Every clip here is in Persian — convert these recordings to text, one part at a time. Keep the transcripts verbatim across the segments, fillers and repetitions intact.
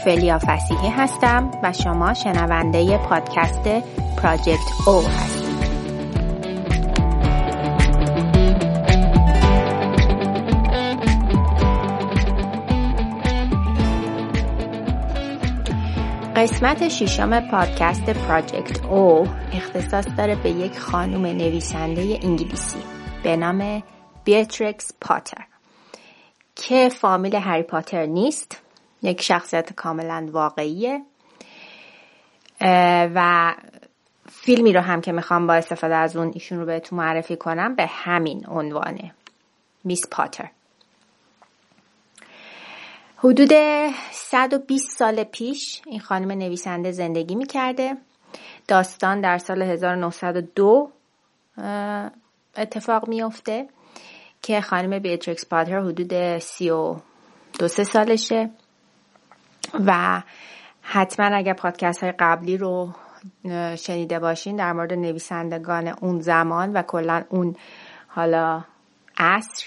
اوفلیا فصیحی هستم و شما شنونده پادکست پراجکت او هستید. قسمت ششم پادکست پراجکت او اختصاص داره به یک خانم نویسنده انگلیسی به نام بیاتریکس پاتر که فامیل هری پاتر نیست، یک شخصیت کاملا واقعیه و فیلمی رو هم که میخوام با استفاده از اون ایشون رو بهتون معرفی کنم به همین عنوانه، میس پاتر. حدود صد و بیست سال پیش این خانم نویسنده زندگی میکرده. داستان در سال هزار و نهصد و دو اتفاق میفته که خانم بیاتریکس پاتر حدود سی و دو سه سالشه و حتما اگر پادکست های قبلی رو شنیده باشین در مورد نویسندگان اون زمان و کلا اون حالا عصر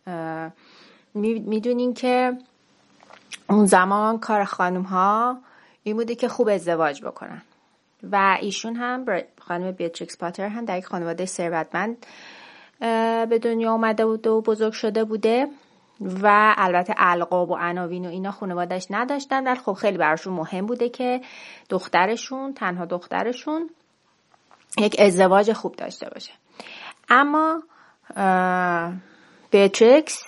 میدونین که اون زمان کار خانم ها این بوده که خوب ازدواج بکنن و ایشون هم خانم بیاتریکس پاتر هم در یک خانواده ثروتمند به دنیا اومده بود و بزرگ شده بوده و البته القاب و عناوین و اینا خانواده‌اش نداشتن، ولی خب خیلی براشون مهم بوده که دخترشون، تنها دخترشون، یک ازدواج خوب داشته باشه. اما بیاتریکس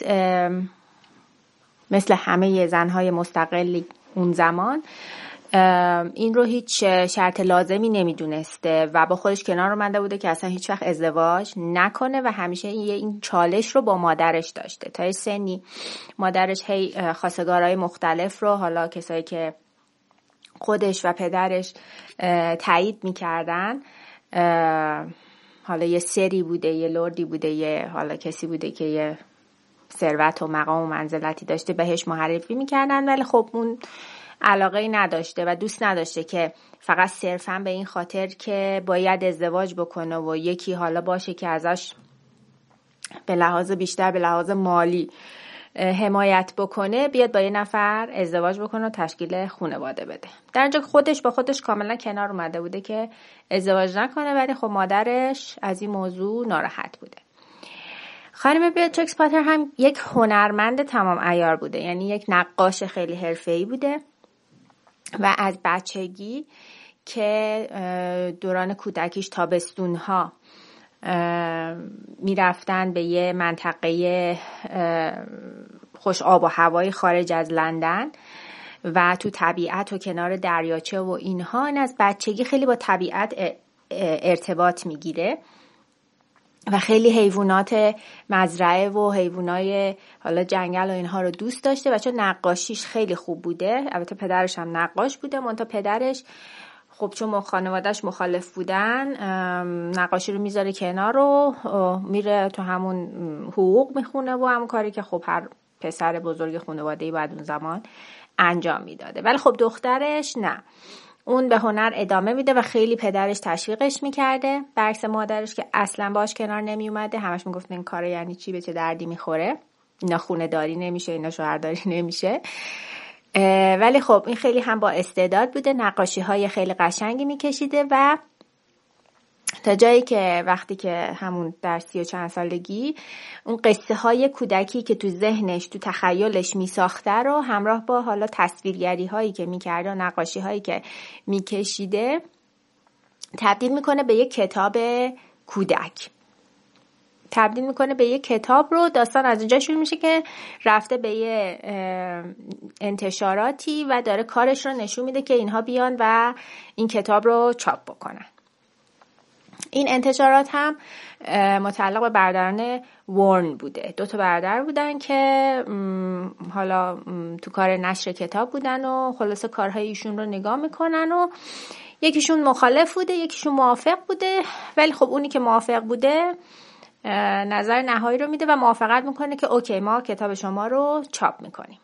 مثل همه زنهای مستقلی اون زمان این رو هیچ شرط لازمی نمیدونسته و با خودش کنار اومده بوده که اصلا هیچ وقت ازدواج نکنه و همیشه این چالش رو با مادرش داشته. تا سنی مادرش هی خواستگارهای مختلف رو، حالا کسایی که خودش و پدرش تایید میکردن، حالا یه سری بوده، یه لردی بوده، یه حالا کسی بوده که یه ثروت و مقام و منزلتی داشته، بهش معرفی میکردن، ولی خب اون علاقه نداشته و دوست نداشته که فقط صرفا به این خاطر که باید ازدواج بکنه و یکی حالا باشه که ازش به لحاظ بیشتر به لحاظ مالی حمایت بکنه بیاد با یه نفر ازدواج بکنه و تشکیل خانواده بده. در اینجا خودش با خودش کاملا کنار اومده بوده که ازدواج نکنه، ولی خب مادرش از این موضوع ناراحت بوده. خانم بیاتریکس پاتر هم یک هنرمند تمام عیار بوده، یعنی یک نقاش خیلی حرفه‌ای بوده و از بچگی که دوران کودکیش تابستونها میرفتن به یه منطقه خوش آب و هوای خارج از لندن و تو طبیعت و کنار دریاچه و اینها، این از بچگی خیلی با طبیعت ارتباط میگیره و خیلی حیوانات مزرعه و حیوانای حالا جنگل و اینها رو دوست داشته و چون نقاشیش خیلی خوب بوده، البته پدرش هم نقاش بوده، منتها پدرش خب چون خانواده‌اش مخالف بودن نقاشی رو میذاره کنار و میره تو همون حقوق میخونه و همون کاری که خب هر پسر بزرگ خانواده‌ای بعد اون زمان انجام میداده. ولی خب دخترش نه، اون به هنر ادامه میده و خیلی پدرش تشویقش میکرده، برعکس مادرش که اصلا باش کنار نمی اومده، همش میگفت این کار یعنی چی، به چه دردی میخوره، اینا خونه داری نمیشه، اینا شوهرداری نمیشه. ولی خب این خیلی هم با استعداد بوده، نقاشی های خیلی قشنگی میکشیده و تا جایی که وقتی که همون در سی و چند سالگی اون قصه های کودکی که تو ذهنش تو تخیلش میساخته رو همراه با حالا تصویرگری هایی که میکرده و نقاشی هایی که میکشیده تبدیل میکنه به یک کتاب کودک، تبدیل میکنه به یک کتاب رو. داستان از اونجا شروع میشه که رفته به یه انتشاراتی و داره کارش رو نشون میده که اینها بیان و این کتاب رو چاپ بکنن. این انتشارات هم متعلق به برادران وارن بوده، دو تا برادر بودن که حالا تو کار نشر کتاب بودن و خلاصه کارهای ایشون رو نگاه میکنن و یکیشون مخالف بوده یکیشون موافق بوده، ولی خب اونی که موافق بوده نظر نهایی رو میده و موافقت میکنه که اوکی ما کتاب شما رو چاپ میکنیم.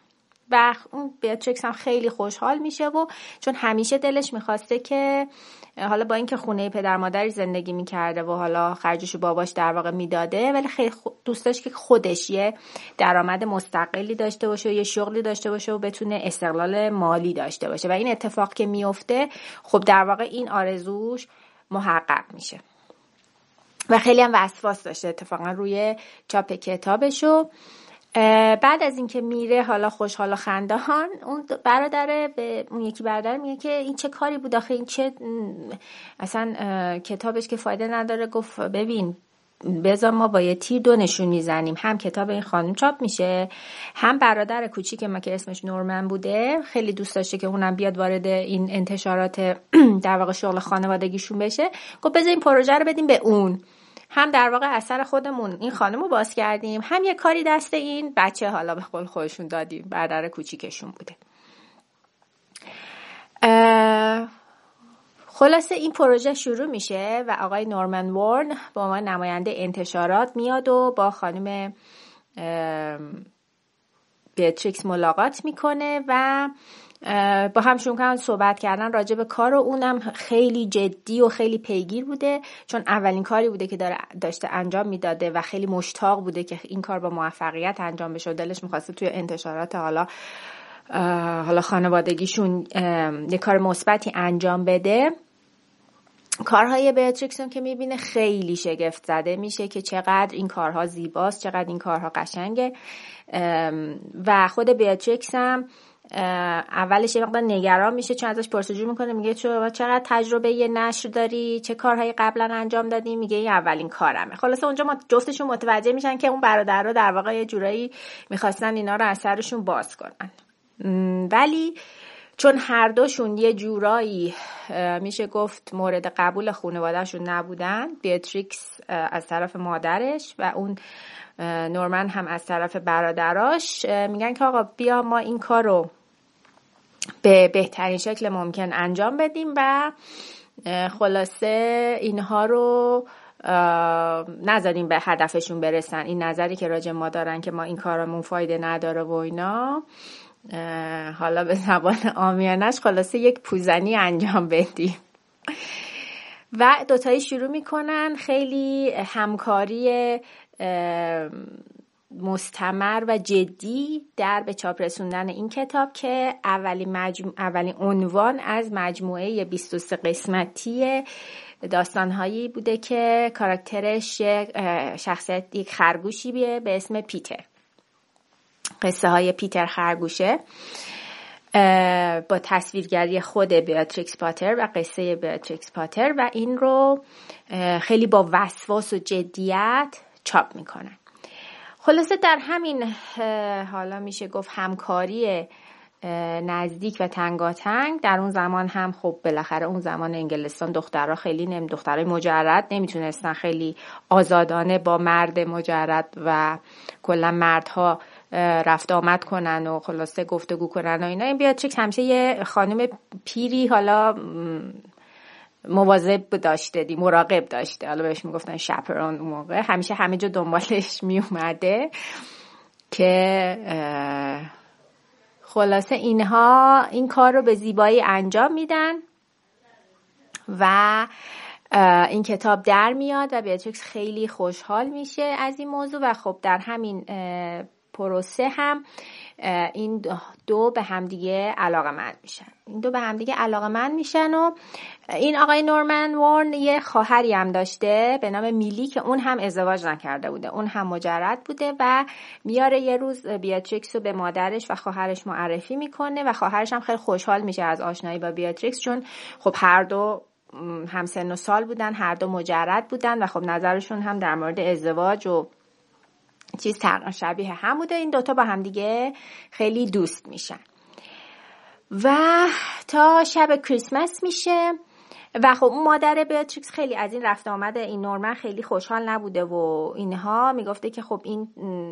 و اون بیاتریکس هم خیلی خوشحال میشه و چون همیشه دلش میخواسته که حالا با اینکه خونه پدر مادری زندگی میکرده و حالا خرجشو باباش در واقع میداده، ولی خیلی دوست داشت که خودش یه درآمد مستقلی داشته باشه و یه شغلی داشته باشه و بتونه استقلال مالی داشته باشه و این اتفاق که میفته خب در واقع این آرزوش محقق میشه و خیلی هم وسواس داشته اتفاقا روی چاپ کتابشو. بعد از اینکه میره حالا خوشحال و خندان، اون برادره به اون یکی برادر میگه که این چه کاری بود آخه، این چه اصلا کتابش که فایده نداره. گفت ببین بذار ما با یه تیر دو نشون میزنیم، هم کتاب این خانم چاپ میشه، هم برادر کوچیک ما که اسمش نورمن بوده خیلی دوست داشته که اونم بیاد وارد این انتشارات در واقع شغل خانوادگیشون بشه. گفت بذار این پروژه رو بدیم به اون، هم در واقع اثر خودمون این خانم رو باز کردیم، هم یه کاری دست این بچه حالا به قول خودشون دادیم، برادر کوچیکشون بوده. خلاصه این پروژه شروع میشه و آقای نورمن وارن با عنوان نماینده انتشارات میاد و با خانم بیاتریکس ملاقات میکنه و با هم شروع کردن صحبت کردن راجع به کار و اونم خیلی جدی و خیلی پیگیر بوده، چون اولین کاری بوده که داره داشته انجام میداده و خیلی مشتاق بوده که این کار با موفقیت انجام بشه و دلش میخواسته توی انتشارات حالا حالا خانوادگیشون یه کار مثبتی انجام بده. کارهای بیاتریکس هم که میبینه خیلی شگفت زده میشه که چقدر این کارها زیباست، چقدر این کارها قشنگه و خود بیاتریکس هم اولش یه مقدار نگران میشه چون ازش پرسجو میکنه، میگه چقدر تجربه یه نشر داری، چه کارهایی قبلا انجام دادی؟ میگه این اولین کارمه. خلاصه اونجا ما جفتشون متوجه میشن که اون برادرها در واقع یه جورایی میخواستن اینا رو از سرشون باز کنن، ولی چون هر دوشون یه جورایی میشه گفت مورد قبول خانواده‌شون نبودن، بیاتریکس از طرف مادرش و اون نورمن هم از طرف برادراش، میگن که آقا بیا ما این کار رو به بهترین شکل ممکن انجام بدیم و خلاصه اینها رو نذاریم به هدفشون برسن. این نظری که راجع ما دارن که ما این کارمون فایده نداره و اینا، حالا به زبان عامیانش خلاصه یک پوزنی انجام بدیم و دوتایی شروع میکنن خیلی همکاری مستمر و جدی در به چاپ رسوندن این کتاب که اولین مجمو... اولین عنوان از مجموعه بیست و سه قسمتی داستانهایی بوده که کاراکترش شخصیت یک خرگوشی بیه به اسم پیتر، قصه های پیتر خرگوشه با تصویرگری خود بیاتریکس پاتر و قصه بیاتریکس پاتر و این رو خیلی با وسواس و جدیت چاپ میکنن. خلاصه در همین حالا میشه گفت همکاری نزدیک و تنگاتنگ، در اون زمان هم خب بالاخره اون زمان انگلستان دخترها خیلی نمی دخترای مجرد نمیتونستن خیلی آزادانه با مرد مجرد و کلا مردها رفت آمد کنن و خلاصه گفتگو کنن و اینا. این بیاتریکس همیشه یه خانم پیری حالا مواظب داشته دی مراقب داشته، حالا بهش میگفتن شپرون اون موقع، همیشه همه جا دنبالش میومده که خلاصه اینها این کار رو به زیبایی انجام میدن و این کتاب در میاد و بیاتریکس خیلی خوشحال میشه از این موضوع و خب در همین پروسه هم این دو به همدیگه علاقه‌مند میشن. این دو به همدیگه علاقه‌مند میشن و این آقای نورمن وارن یه خواهری هم داشته به نام میلی که اون هم ازدواج نکرده بوده، اون هم مجرد بوده و میاره یه روز بیاتریکس رو به مادرش و خواهرش معرفی میکنه و خواهرش هم خیلی خوشحال میشه از آشنایی با بیاتریکس، چون خب هر دو هم سن و سال بودن، هر دو مجرد بودن و خب نظرشون هم در مورد ازدواج و چیز تقریبا شبیه هم بوده. این دوتا با هم دیگه خیلی دوست میشن و تا شب کریسمس میشه و خب اون مادر بیاتریکس خیلی از این رفت آمد این نورمن خیلی خوشحال نبوده و اینها، میگفته که خب این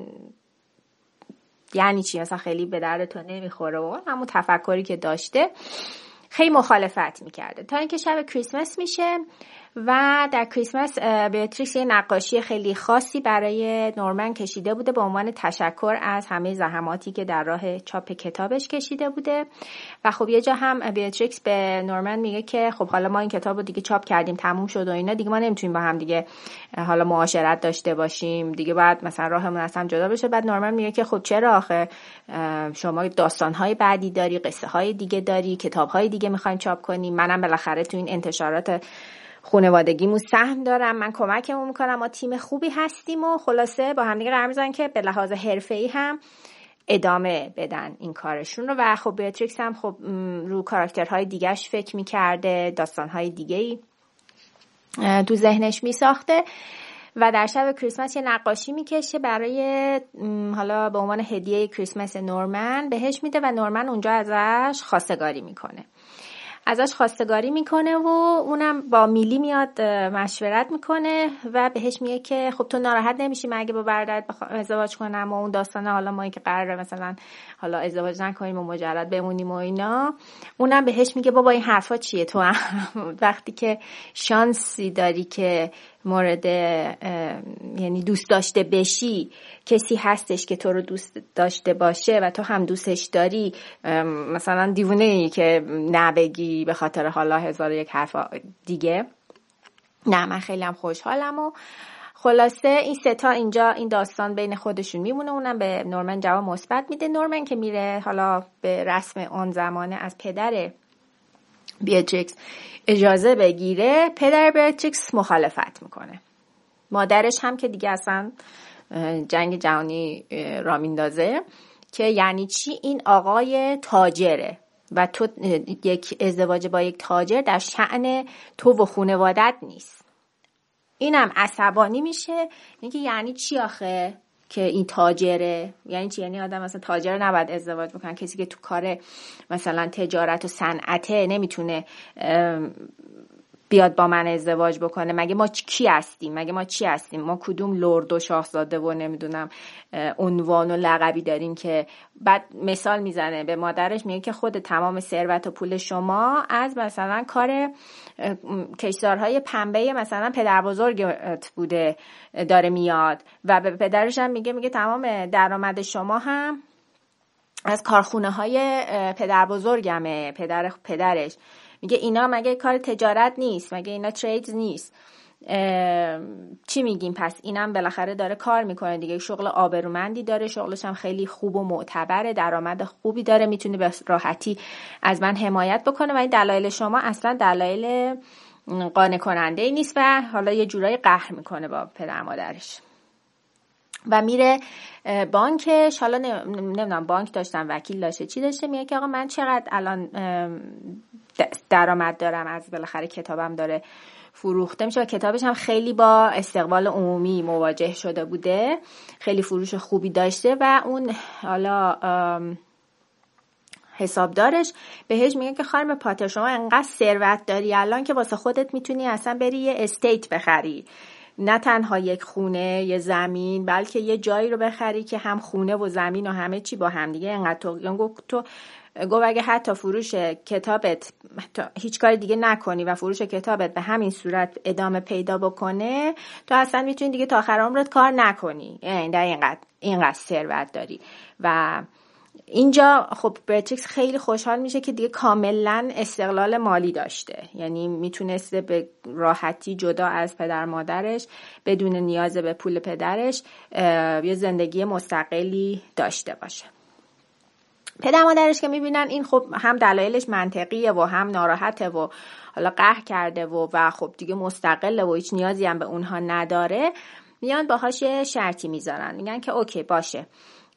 یعنی چی، اصلا خیلی به درد تو نمیخوره و همون تفکری که داشته خیلی مخالفت میکرده. تا اینکه شب کریسمس میشه و در کریسمس بیاتریکس یه نقاشی خیلی خاصی برای نورمن کشیده بوده به عنوان تشکر از همه زحماتی که در راه چاپ کتابش کشیده بوده. و خب یه جا هم بیاتریکس به نورمن میگه که خب حالا ما این کتاب رو دیگه چاپ کردیم، تموم شد و اینا، دیگه ما نمیتونیم با هم دیگه حالا معاشرت داشته باشیم، دیگه بعد مثلا راهمون از هم جدا بشه. بعد نورمن میگه که خب چرا آخه شما داستان‌های بعدی داری، قصه های دیگه داری، کتاب‌های دیگه می‌خوایم چاپ کنیم، منم بالاخره تو این انتشارات خانوادگیمون سهم دارم، من کمکمون میکنم، ما تیم خوبی هستیم و خلاصه با هم دیگه قرار میزنن که به لحاظ حرفه‌ای هم ادامه بدن این کارشون رو. و خب بیاتریکس هم خب رو کاراکترهای دیگهش فکر میکرده، داستانهای دیگه‌ای تو ذهنش میساخته و در شب کریسمس یه نقاشی میکشه برای حالا به عنوان هدیه کریسمس نورمن بهش میده و نورمن اونجا ازش خواستگاری میکنه. ازش خواستگاری میکنه و اونم با میلی میاد مشورت میکنه و بهش میگه که خب تو ناراحت نمیشی من اگه با برادرت ازدواج کنم و اون داستانه حالا ما که قراره مثلا حالا ازدواج نکنیم و مجرد بمونیم و اینا. اونم بهش میگه بابا این حرفا چیه، تو وقتی که شانسی داری که مورد یعنی دوست داشته بشی، کسی هستش که تو رو دوست داشته باشه و تو هم دوستش داری، مثلا دیوونه ای که نبگی به خاطر حالا هزار یک حرف دیگه. نه من خیلی هم خوشحالم. و خلاصه این سه تا اینجا این داستان بین خودشون میمونه. اونم به نورمن جواب مثبت میده. نورمن که میره حالا به رسم اون زمانه از پدر بیاتریکس اجازه بگیره، پدر بیاتریکس مخالفت میکنه. مادرش هم که دیگه اصلا جنگ جهانی را میندازه که یعنی چی این آقای تاجره و تو یک ازدواج با یک تاجر در شأن تو و خانوادت نیست. اینم عصبانی میشه، میگه یعنی چی آخه که این تاجره، یعنی چی؟ یعنی آدم مثلا تاجر نباید ازدواج بکنه، کسی که تو کار مثلا تجارت و صنعته نمیتونه بیاد با من ازدواج بکنه. مگه ما کی هستیم؟ مگه ما چی هستیم؟ ما کدوم لرد و شاهزاده و نمیدونم عنوان و لقبی داریم که بعد مثال میزنه به مادرش میگه که خود تمام ثروت و پول شما از مثلا کار کشتارهای پنبه مثلا پدر بزرگت بوده داره میاد و به پدرش هم میگه میگه تمام درآمد شما هم از کارخونه های پدر بزرگمه، پدر پدرش. میگه اینا مگه کار تجارت نیست؟ مگه اینا تریدز نیست؟ چی میگیم پس؟ اینم بالاخره داره کار میکنه دیگه، شغل آبرومندی داره، شغلش هم خیلی خوب و معتبره، درآمد خوبی داره، میتونه به راحتی از من حمایت بکنه و این دلایل شما اصلا دلایل قانع کننده ای نیست. و حالا یه جورایی قهر میکنه با پدر مادرش و میره بانکش. حالا نمیدونم بانک داشتن، وکیل داشته، چی داشته، میگه که آقا من چقدر الان درآمد دارم از بالاخره کتابم داره فروخته میشه و کتابش هم خیلی با استقبال عمومی مواجه شده بوده، خیلی فروش خوبی داشته و اون حالا حسابدارش بهش میگه که خانم پاتر شما انقدر ثروت داری الان که واسه خودت میتونی اصلا بری یه استیت بخری، نه تنها یک خونه یه زمین بلکه یه جایی رو بخری که هم خونه و زمین و همه چی با هم دیگه. انقدر تو تو گفت اگه حتی فروش کتابت هیچ کاری دیگه نکنی و فروش کتابت به همین صورت ادامه پیدا بکنه، تو اصلا میتونی دیگه تا آخر عمرت کار نکنی، یعنی در اینقدر اینقدر ثروت داری. و اینجا خب بیاتریکس خیلی خوشحال میشه که دیگه کاملا استقلال مالی داشته، یعنی میتونسته به راحتی جدا از پدر مادرش بدون نیاز به پول پدرش یه زندگی مستقلی داشته باشه. پدر مادرش که میبینن این خب هم دلایلش منطقیه و هم ناراحته و حالا قهر کرده و و خب دیگه مستقله و هیچ نیازی هم به اونها نداره، میان باهاش شرطی میذارن، میگن که اوکی باشه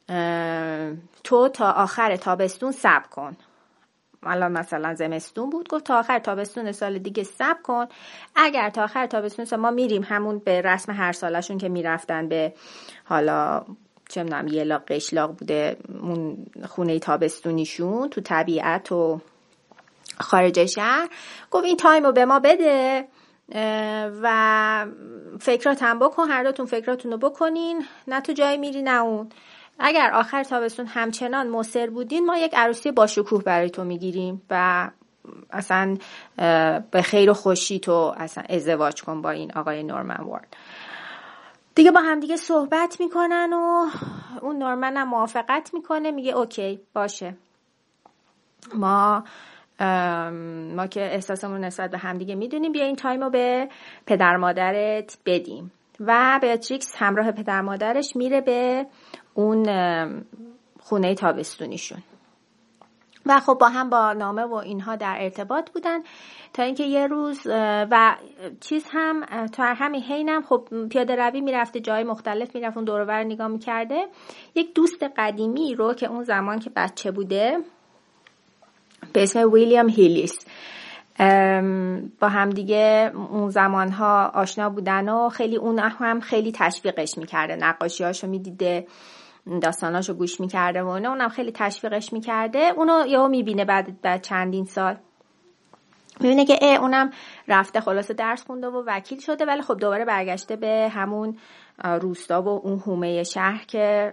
تو تا آخر تابستون صبر کن. الان مثلا زمستون بود، گفت تا آخر تابستون سال دیگه صبر کن، اگر تا آخر تابستون ما میریم همون به رسم هر سالشون که میرفتن به حالا چه میدونم یه لاغ قشلاق بوده اون خونه تابستونیشون تو طبیعت و خارج شهر، گفت این تایمو به ما بده و فکرات هم بکن، هر دوتون فکراتونو بکنین، نه تو جایی میری نه اون. اگر آخر تابستون همچنان مصر بودین ما یک عروسی با شکوه برای تو میگیریم و اصلا به خیر و خوشی تو اصلا ازدواج کن با این آقای نورمن وارد. دیگه با هم دیگه صحبت میکنن و اون نورمن هم موافقت میکنه، میگه اوکی باشه، ما ما که احساسمون نسبت به هم دیگه میدونیم، بیا این تایم رو به پدر مادرت بدیم. و بیاتریکس همراه پدر مادرش میره به اون خونه تابستونیشون و خب با هم با نامه و اینها در ارتباط بودن تا اینکه یه روز و چیز هم تو همین حینم خب پیاده روی میرفته، جای مختلف میرفت، اون دور و بر نگاه میکرده. یک دوست قدیمی رو که اون زمان که بچه بوده به اسم ویلیام هیلیس با هم دیگه اون زمانها آشنا بودن و خیلی اون هم خیلی تشویقش میکرده، نقاشیاشو میدیده، داستاناشو گوش میکرده و اونم خیلی تشویقش میکرده. اونو یهو میبینه بعد بعد چندین سال، میبینه که اه اونم رفته خلاصه درس خونده و وکیل شده، ولی خب دوباره برگشته به همون روستا و اون حومه شهر که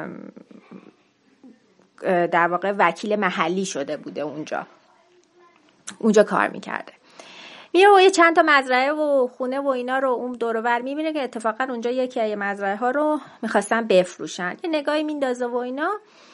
در واقع وکیل محلی شده بوده، اونجا اونجا کار میکرده. میره و یه چند تا مزرعه و خونه و اینا رو اون دور و بر میبینه که اتفاقا اونجا یکی از مزرعه ها رو میخواستن بفروشن. یه نگاهی میندازه و اینا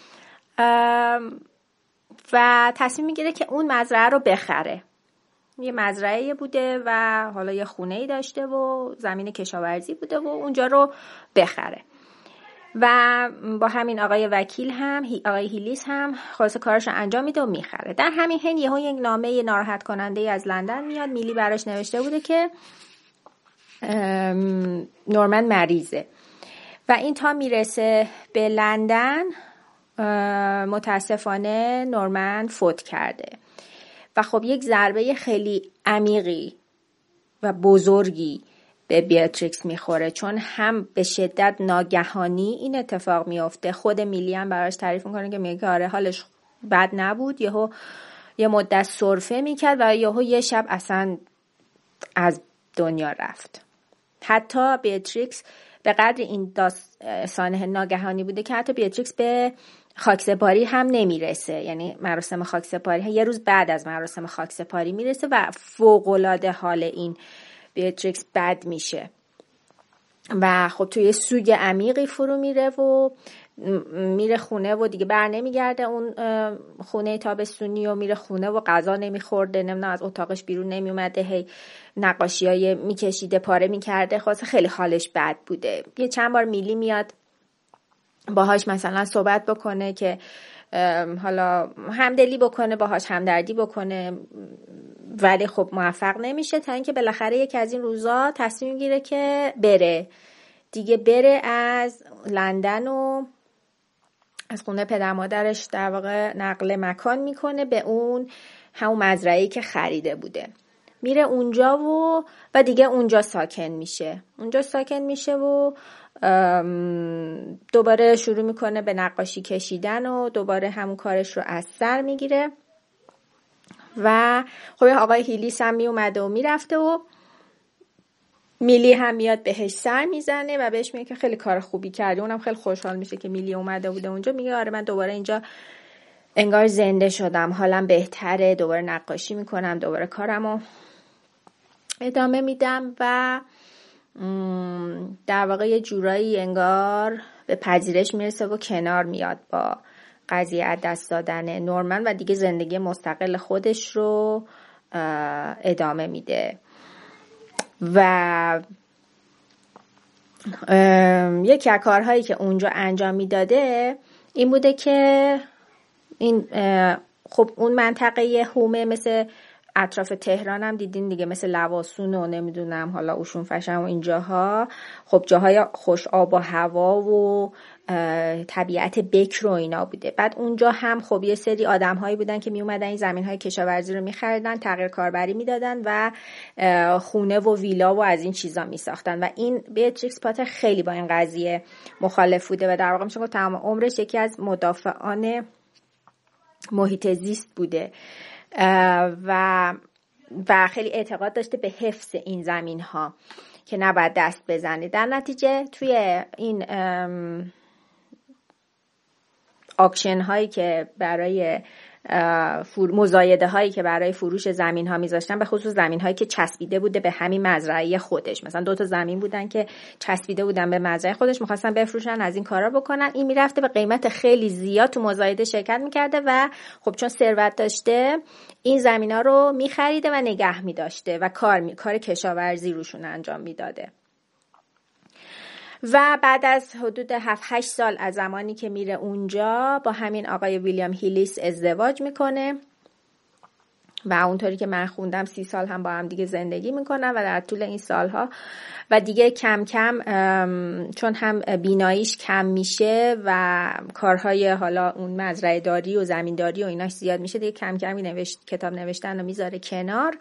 و تصمیم میگیره که اون مزرعه رو بخره. یه مزرعه بوده و حالا یه خونه‌ای داشته و زمین کشاورزی بوده و اونجا رو بخره. و با همین آقای وکیل هم آقای هیلیس هم خلاص کارش رو انجام میده و میخره. در همین حین یهو یک نامه ناراحت کننده ای از لندن میاد. میلی براش نوشته بوده که نورمن مریضه و این تا میرسه به لندن متاسفانه نورمن فوت کرده و خب یک ضربه خیلی عمیقی و بزرگی به بیاتریکس میخوره، چون هم به شدت ناگهانی این اتفاق میفته. خود میلی هم براش تعریف میکنه که میگه آره حالش بد نبود، یهو یه مدت سرفه میکرد و یهو یه شب اصلا از دنیا رفت. حتی بیاتریکس به قدر این داستان ناگهانی بوده که حتی بیاتریکس به خاکسپاری هم نمیرسه، یعنی مراسم خاکسپاری یه روز بعد از مراسم خاکسپاری میرسه و فوق‌العاده حال این بیاتریکس بد میشه و خب توی سوگ عمیقی فرو میره و میره خونه و دیگه بر نمیگرده اون خونه تابستونی و میره خونه و غذا نمیخورده، نمیدونم از اتاقش بیرون نمیومده، هی نقاشیای میکشیده، پاره میکرده، خلاص خیلی حالش بد بوده. یه چند بار میلی میاد باهاش مثلا صحبت بکنه که حالا همدلی بکنه باهاش، همدردی بکنه، ولی خب موفق نمیشه تا اینکه بالاخره یکی از این روزا تصمیم میگیره که بره دیگه، بره از لندن و از خونه پدر مادرش در واقع نقل مکان میکنه به اون همون مزرعه‌ای که خریده بوده. میره اونجا و و دیگه اونجا ساکن میشه اونجا ساکن میشه و دوباره شروع میکنه به نقاشی کشیدن و دوباره همون کارش رو از سر میگیره. و خب آقای هیلیس هم میومده و میرفته و میلی هم میاد بهش سر میزنه و بهش میگه که خیلی کار خوبی کردی. اونم خیلی خوشحال میشه که میلی اومده بوده اونجا، میگه آره من دوباره اینجا انگار زنده شدم، حالم بهتره، دوباره نقاشی میکنم، دوباره کارمو ادامه میدم و در واقع یه جورایی انگار به پذیرش میرسه و کنار میاد با قضیه از دست دادن نورمن و دیگه زندگی مستقل خودش رو ادامه میده. و یکی از کارهایی که اونجا انجام میداده این بوده که این خب اون منطقه هومه مثل اطراف تهران هم دیدین دیگه، مثل لواسون و نمیدونم حالا اوشون فشم و اینجاها خب جاهای خوش آب و هوا و طبیعت بکر و اینا بوده. بعد اونجا هم خب یه سری آدم هایی بودن که می اومدن این زمین های کشاورزی رو می خریدن، تغییر کاربری می دادن و خونه و ویلا و از این چیزا می ساختن و این بیاتریکس پاتر خیلی با این قضیه مخالف بوده و در واقع میشه که تمام عمرش یکی از مدافعان محیط زیست بوده و و خیلی اعتقاد داشته به حفظ این زمین ها که نباید دست بزنه. در نتیجه توی این آکشن هایی که برای مزایده هایی که برای فروش زمین ها میذاشتن، به خصوص زمین هایی که چسبیده بوده به همین مزرعه خودش. مثلا دو تا زمین بودن که چسبیده بودن به مزرعه خودش، میخواستن بفروشن، از این کارا بکنن. این میرفته به قیمت خیلی زیاد تو مزایده شرکت میکرده و خب چون ثروت داشته این زمینا رو میخریده و نگه میداشته و کار می... کار کشاورزی روشون انجام میداده. و بعد از حدود هفت هشت سال از زمانی که میره اونجا با همین آقای ویلیام هیلیس ازدواج میکنه و اونطوری که من خوندم سی سال هم با هم دیگه زندگی میکنن و در طول این سالها و دیگه کم کم چون هم بیناییش کم میشه و کارهای حالا اون مزرعه داری و زمینداری و ایناش زیاد میشه، دیگه کم کم نوشت کتاب نوشتن رو میذاره کنار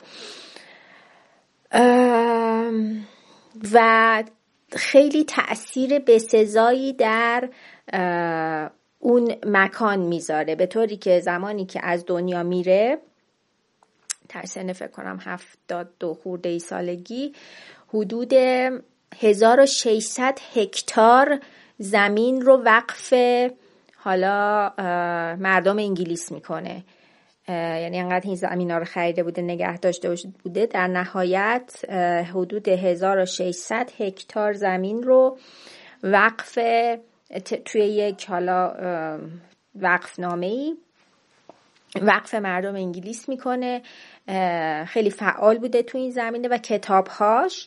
و خیلی تأثیر بسزایی در اون مکان میذاره، به طوری که زمانی که از دنیا میره در سن فکر کنم هفتاد دو خورده ای سالگی حدود هزار و ششصد هکتار زمین رو وقف حالا مردم انگلیس میکنه. یعنی انقدر این زمینا رو خریده بوده، نگه داشته بوده، در نهایت حدود هزار و ششصد هکتار زمین رو وقف توی یک حالا وقف نامه‌ای وقف مردم انگلیس میکنه. خیلی فعال بوده تو این زمینه و کتابهاش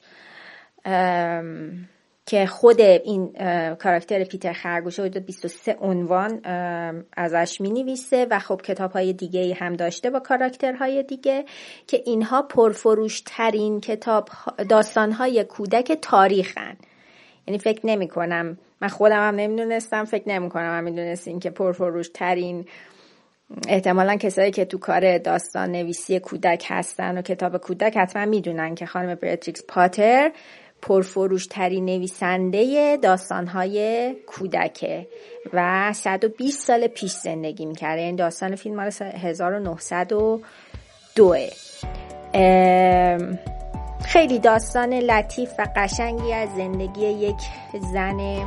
که خود این کاراکتر پیتر خرگوش حدود بیست و سه عنوان ازش می نویسه و خب کتاب‌های دیگه هم داشته با کاراکترهای دیگه که اینها پرفروش ترین کتاب داستان‌های کودک تاریخن. یعنی فکر نمی کنم، من خودم هم نمیدونستم، فکر نمی کنم هم میدونستین که پرفروش ترین، احتمالاً کسایی که تو کار داستان نویسی کودک هستن و کتاب کودک حتما میدونن که خانم بیاتریکس پاتر پرفروش ترین نویسنده داستانهای کودکه و صد و بیست سال پیش زندگی میکرده. این داستان فیلم مال هزار و نهصد و دو. خیلی داستان لطیف و قشنگی از زندگی یک زن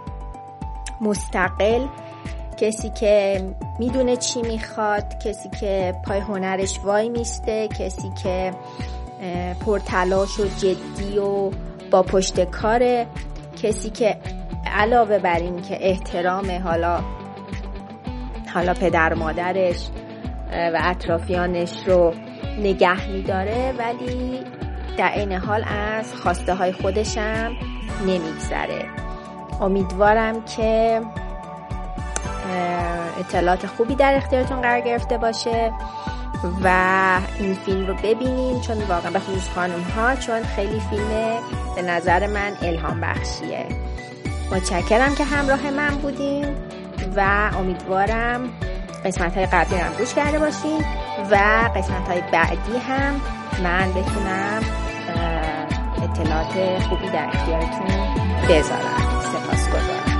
مستقل، کسی که میدونه چی میخواد، کسی که پای هنرش وای میسته، کسی که پرتلاش و جدی و با پشت کاره، کسی که علاوه بر این که احترام حالا حالا پدر مادرش و اطرافیانش رو نگه میداره ولی در این حال از خواسته های خودشم نمیگذره. امیدوارم که اطلاعات خوبی در اختیارتون قرار گرفته باشه و این فیلم رو ببینین، چون واقعا به خصوص خانم ها، چون خیلی فیلم به نظر من الهام بخشیه. متشکرم که همراه من بودین و امیدوارم قسمت های قبلی رو گوش کرده باشین و قسمت های بعدی هم من بتونم اطلاعات خوبی در اختیارتون بذارم. سپاسگزارم.